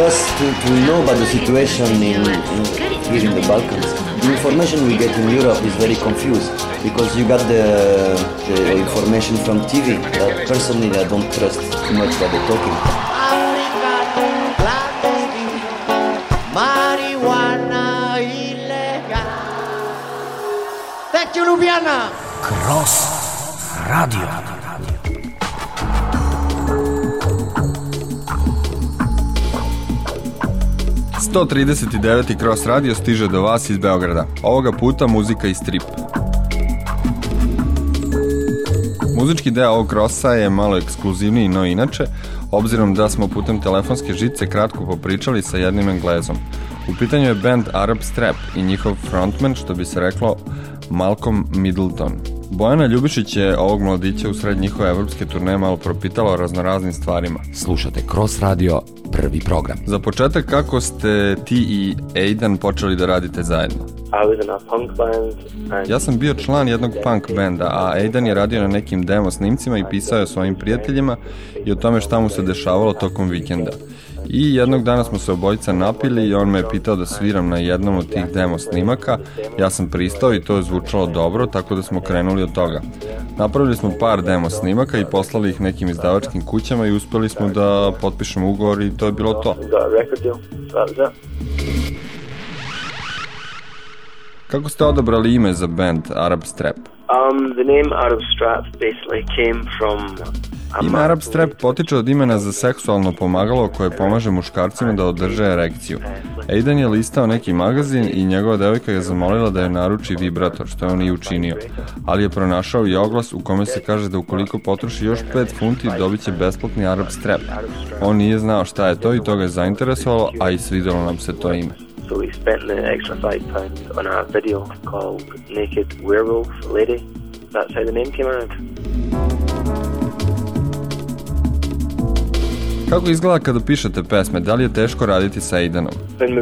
us to know about the situation here in the Balkans. The information we get in Europe is very confused because you got the information from TV that personally I don't trust too much what they're talking. Marijuana illegal. Thank you, Ljubljana. Cross Radio. ...139. Cross Radio stiže do vas iz Beograda. Ovoga puta muzika i strip. Muzički deo ovog crossa je malo ekskluzivniji no inače, obzirom da smo putem telefonske žice kratko popričali sa jednim Englezom. U pitanju je band Arab Strap i njihov frontman, što bi se reklo Malcolm Middleton. Bojana Ljubišić je ovog mladića u sred njihove evropske turneje malo propitala o raznoraznim stvarima. Slušate Cross Radio, prvi program. Za početak, kako ste ti i Aidan počeli da radite zajedno? Ja sam bio član jednog punk benda, a Aidan je radio na nekim demo snimcima i pisao je svojim prijateljima i o tome šta mu se dešavalo tokom vikenda. I jednog dana smo se obojica napili i on me je pitao da sviram na jednom od tih demo snimaka. Ja sam pristao i to je zvučalo dobro, tako da smo krenuli od toga. Napravili smo par demo snimaka i poslali ih nekim izdavačkim kućama i uspeli smo da potpišemo ugovor i to je bilo to. Kako ste odabrali ime za band Arab Strap? The name Arab Strap basically came from... Ime Arab Strap potiče od imena za seksualno pomagalo koje pomaže muškarcima da održe erekciju. Aidan je listao neki magazin i njegova devojka je zamolila da joj naruči vibrator, što je on i učinio. Ali je pronašao i oglas u kome se kaže da ukoliko potroši još 5 funti dobit će besplatni Arab Strap. On nije znao šta je to i to ga je zainteresovalo, a i svidjelo nam se to ime. So we spent the extra £5 on a video called Naked Werewolf Lady. That's how the name came around. Kako izgleda kada pišete pesme? Da li je teško raditi sa Aidanom?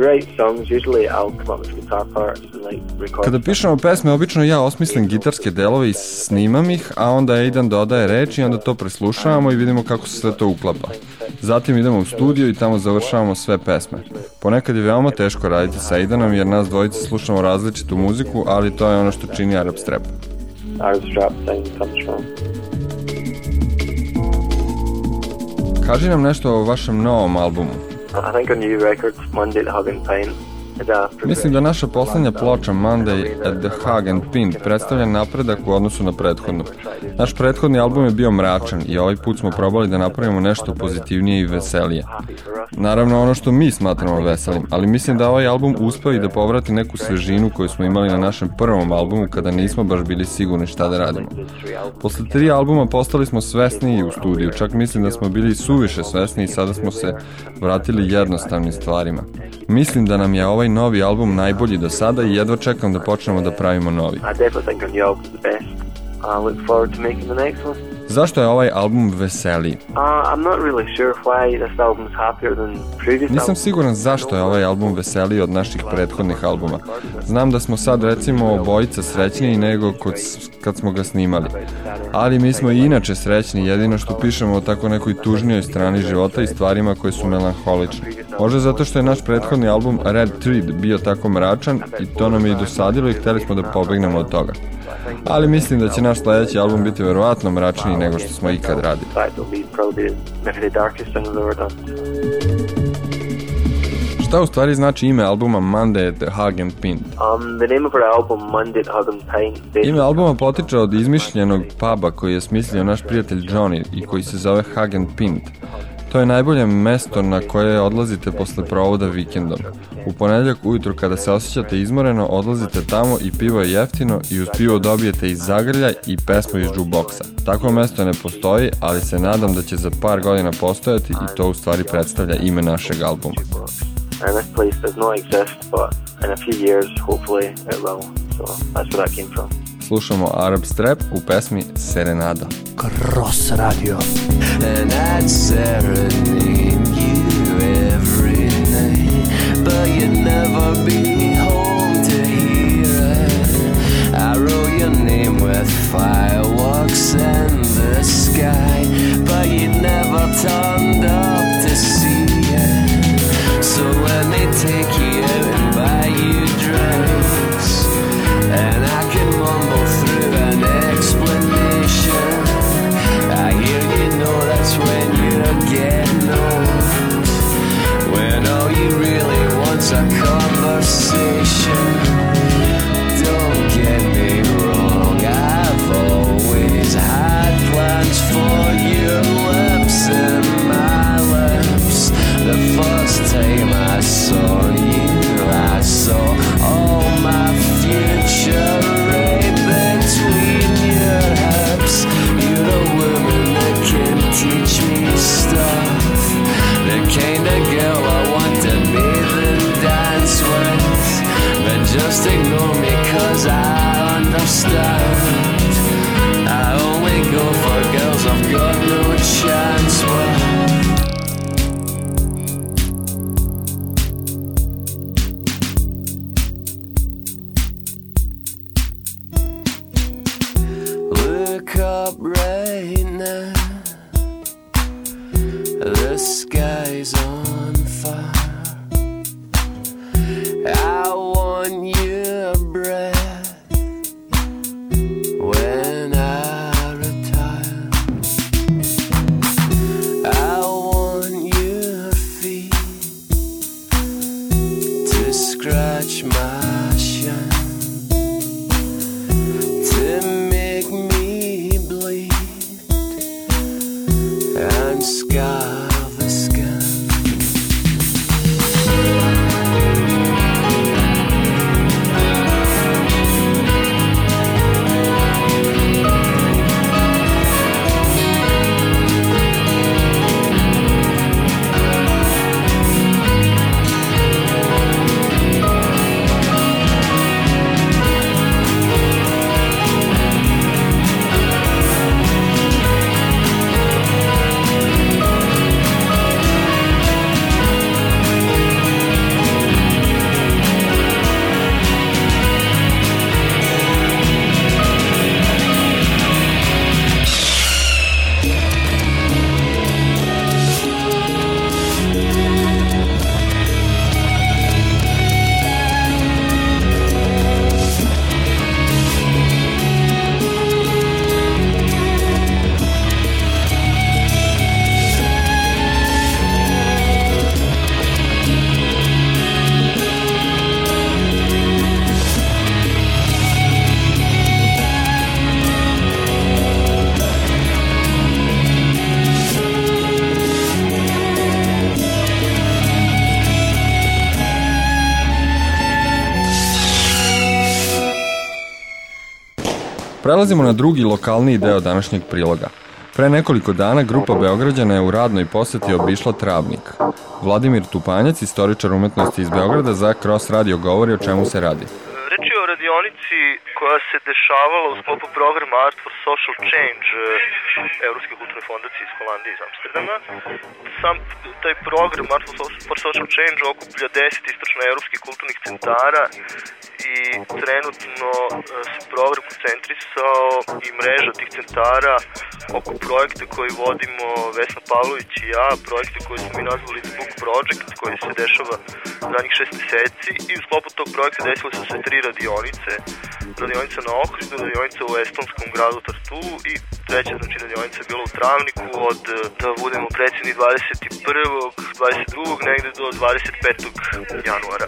Kada pišemo pesme, obično ja osmislim gitarske delove i snimam ih, a onda Aidan dodaje reči i onda to preslušavamo i vidimo kako se sve to uklapa. Zatim idemo u studio i tamo završavamo sve pesme. Ponekad je veoma teško raditi sa Aidanom jer nas dvojice slušamo različitu muziku, ali to je ono što čini Arab Strap. Arab Strap sound comes from. Kaži nam nešto o vašem novom albumu. I think our new record, Monday at Hug and Pine, Mislim da naša poslednja ploča Monday at the Hague and Pint predstavlja napredak u odnosu na prethodnu. Naš prethodni album je bio mračan i ovaj put smo probali da napravimo nešto pozitivnije i veselije. Naravno ono što mi smatramo veselim, ali mislim da ovaj album uspeo i da povrati neku svežinu koju smo imali na našem prvom albumu kada nismo baš bili sigurni šta da radimo. Posle 3 albuma postali smo svesniji u studiju, čak mislim da smo bili suviše svesni i sada smo se vratili jednostavnim stvarima. Mislim da nam je ovaj novi album najbolji do sada i jedva čekam da počnemo da pravimo novi. Zašto je ovaj album veseliji? Nisam siguran zašto je ovaj album veseliji od naših prethodnih albuma. Znam da smo sad recimo obojica srećniji nego kad smo ga snimali. Ali mi smo i inače srećni, jedino što pišemo o tako nekoj tužnijoj strani života i stvarima koje su melanholične. Možda zato što je naš prethodni album Red Thread bio tako mračan i to nam je i dosadilo i hteli smo da pobegnemo od toga. Ali mislim da će naš sledeći album biti verovatno mračniji nego što smo ikad radili. Šta u stvari znači ime albuma Monday at the Hague and Pint? Ime albuma potiče od izmišljenog puba koji je smislio naš prijatelj Johnny i koji se zove Hague and Pint. To je najbolje mesto na koje odlazite posle provoda vikendom. U ponedeljak ujutro kada se osjećate izmoreno, odlazite tamo i pivo je jeftino i uz pivo dobijete i zagrljaj i pesmu iz jukeboxa. Takvo mesto ne postoji, ali se nadam da će za par godina postojati i to u stvari predstavlja ime našeg albuma. And this place does not exist, but in a few years, hopefully it will. So that's where that came from. Slušamo Arab Strap u pesmi Serenada. Cross Radio. And I'd serenade you every night, but you'd never be home to hear it. I wrote your name with fireworks in the sky, but you never turned up to see it. understand. I only go for girls, I've got no chance. Well, look up right now, the sky's on fire. I want your breath when I retire. I want your feet to scratch my shine, to make me bleed and scar the skin. Prelazimo na drugi lokalniji deo današnjeg priloga. Pre nekoliko dana grupa Beograđana je u radnoj poseti obišla Travnik. Vladimir Tupanjac, istoričar umetnosti iz Beograda, za Cross Radio govori o čemu se radi. Reč je o radionici koja se dešavala u sklopu programa Art for Social Change Evropske kulturne fondacije iz Holandije i iz Amsterdama. Sam taj program Art for Social Change okuplja 10 istočnoevropskih kulturnih centara i trenutno se program koncentrisao i mreža tih centara oko projekta koji vodimo Vesna Pavlović i ja, projekte koje smo mi nazvali The Book Project, koji se dešava zadnjih 6 meseci, i u sklopu tog projekta desilo su se 3 radionice. Radionica na Ohridu, radionica u estonskom gradu Tartu i treća radionica je bila u Travniku od, da budemo precizni, 21. 22. negde do 25. januara.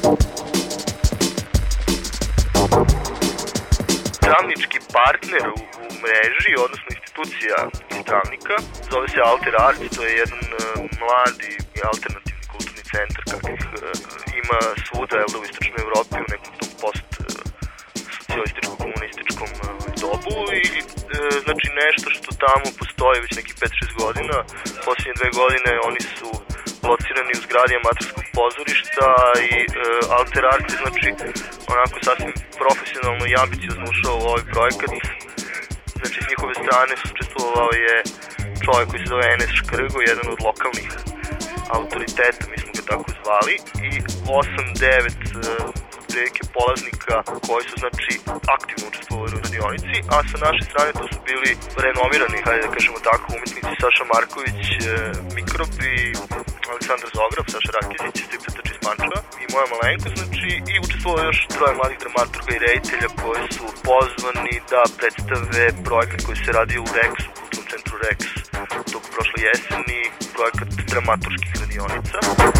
Travnički partner u mreži, odnosno institucija iz Travnika, zove se Alter Art, to je jedan mladi i alternativni kulturni centar kakvih ima svuda u istočnoj Evropi u nekom tom post-socijalističko-komunističkom dobu i znači nešto što tamo postoji već nekih 5-6 godina. Posljednje 2 godine oni su locirani u zgradi amaterskog pozorišta i Alter Art je znači onako sasvim profesionalno i ambiciozno ušao u ovaj projekat. Znači s njihove strane učestvovao je čovjek koji se zove Enes Škrgo, jedan od lokalnih autoriteta, mi smo ga tako zvali, i 8-9 prilike polaznika koji su znači aktivno učestvovali u radionici, a sa naše strane to su bili renomirani, hajde da kažemo tako, umetnici Saša Marković, Mikrob i Aleksandar Zograf, Saša Rakizić, striptetač iz Pančeva i moja malenkost, znači, i učestvovalo još 3 mladih dramaturga i reditelja koji su pozvani da predstave projekat koji se radio u Rexu, u kulturnom centru Rex, toko prošle jeseni, projekat dramaturških radionica.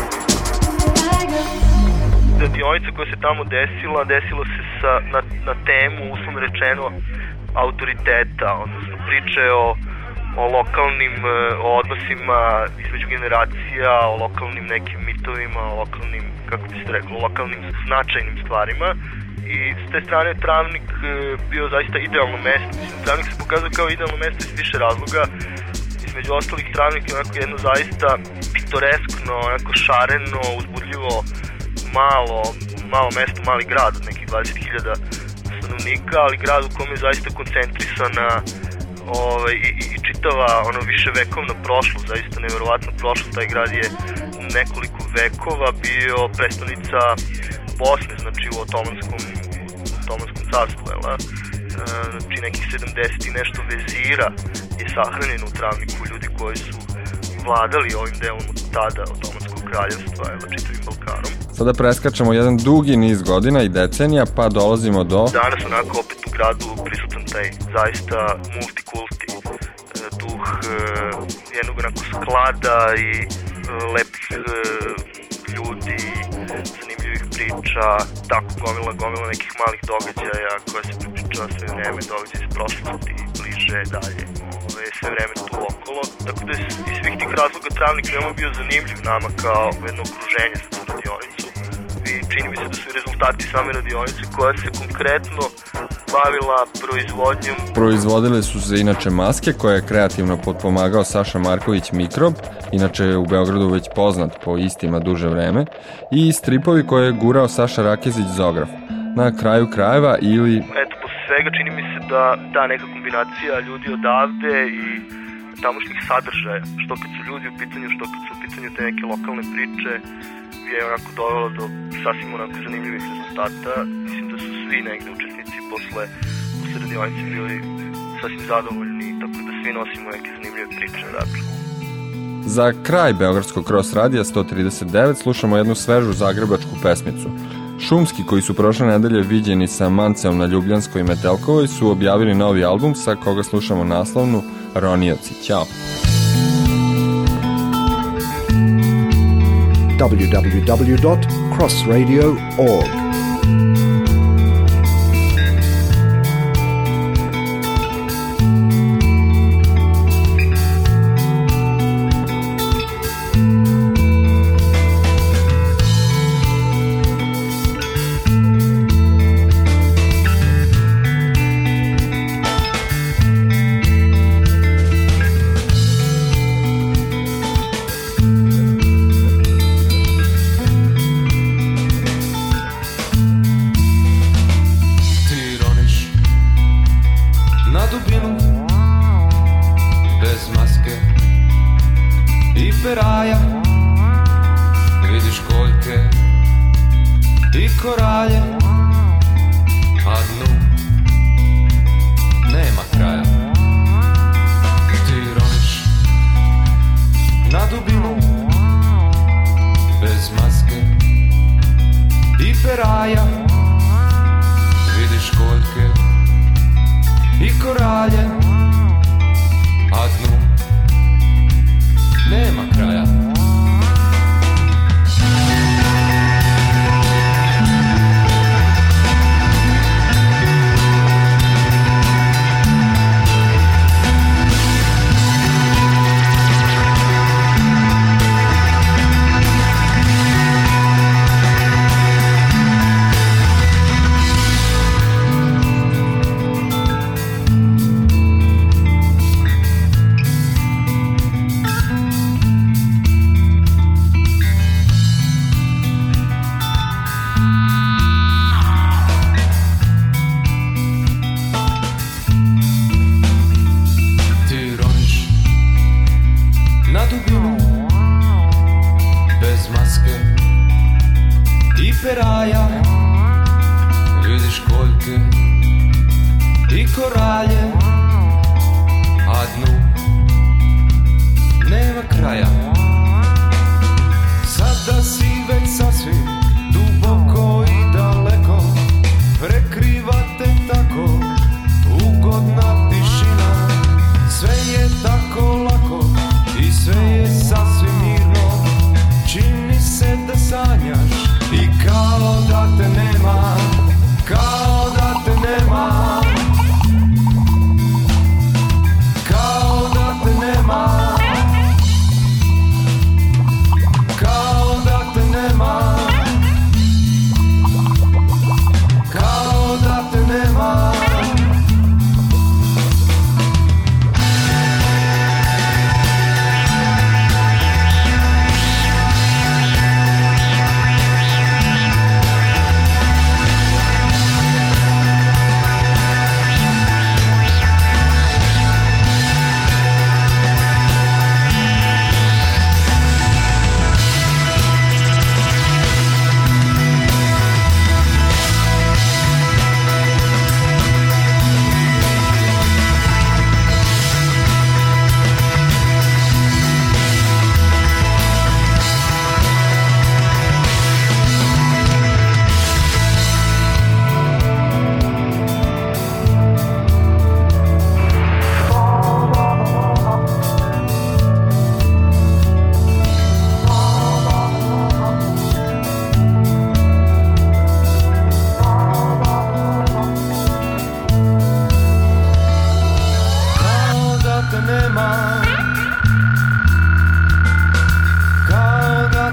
Radionica koja se tamo desila se na temu, uslovno rečeno, autoriteta, odnosno priče o lokalnim odnosima između generacija, o lokalnim nekim mitovima, o lokalnim, kako bi se reklo, lokalnim značajnim stvarima. I s te strane Travnik bio zaista idealno mesto. Mislim, Travnik se pokazao kao idealno mesto iz više razloga. Između ostalih, Travnik je onako jedno zaista pitoreskno, onako šareno, uzbudljivo malo mesto, mali grad od nekih 20.000 stanovnika, ali grad u kome je zaista koncentrisana i čitava viševekovna prošlost, zaista neverovatna prošlost. Taj grad je nekoliko vekova bio prestonica Bosne, znači u Otomanskom carstvu, znači nekih 70 i nešto vezira je sahranjeno u Travniku, ljudi koji su vladali ovim delom od tada Otomanskog kraljevstva, čitavim Balkanom. Sada preskačemo jedan dugi niz godina i decenija, pa dolazimo do... Danas onako opet u gradu prisutan taj zaista multikulti duh jednog onako sklada i lepih ljudi, zanimljivih priča, tako gomila nekih malih događaja koja se pripričava sve vreme, događaja iz prošlosti, bliže, dalje, sve vreme tu okolo. Tako da iz svih tih razloga Travnik veoma bio zanimljiv nama kao jedno okruženje za tu radionicu. I čini mi se da su i rezultati same radionice koja se konkretno bavila proizvodnjom. Proizvodile su se inače maske koje je kreativno potpomagao Saša Marković Mikrob, inače je u Beogradu već poznat po istima duže vreme, i stripovi koje je gurao Saša Rakezić Zograf. Na kraju krajeva ili... Eto, posle svega čini mi se da ta neka kombinacija ljudi odavde i tamošnjih sadržaja, što kad su ljudi u pitanju, što kad su u pitanju te neke lokalne priče, je onako dovelo do sasvim onako zanimljivih rezultata. Mislim da su svi negde učesnici posle radionice bili sasvim zadovoljni, tako da svi nosimo neke zanimljive priče odatle. Za kraj Beogradskog Cross Radija 139 slušamo jednu svežu zagrebačku pesmicu. Šumski, koji su prošle nedelje viđeni sa Manceom na Ljubljanskoj i Metelkovoj, su objavili novi album sa koga slušamo naslovnu Ronioci. Ćao! www.crossradio.org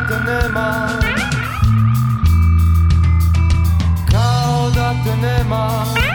te nema, kao da te nema.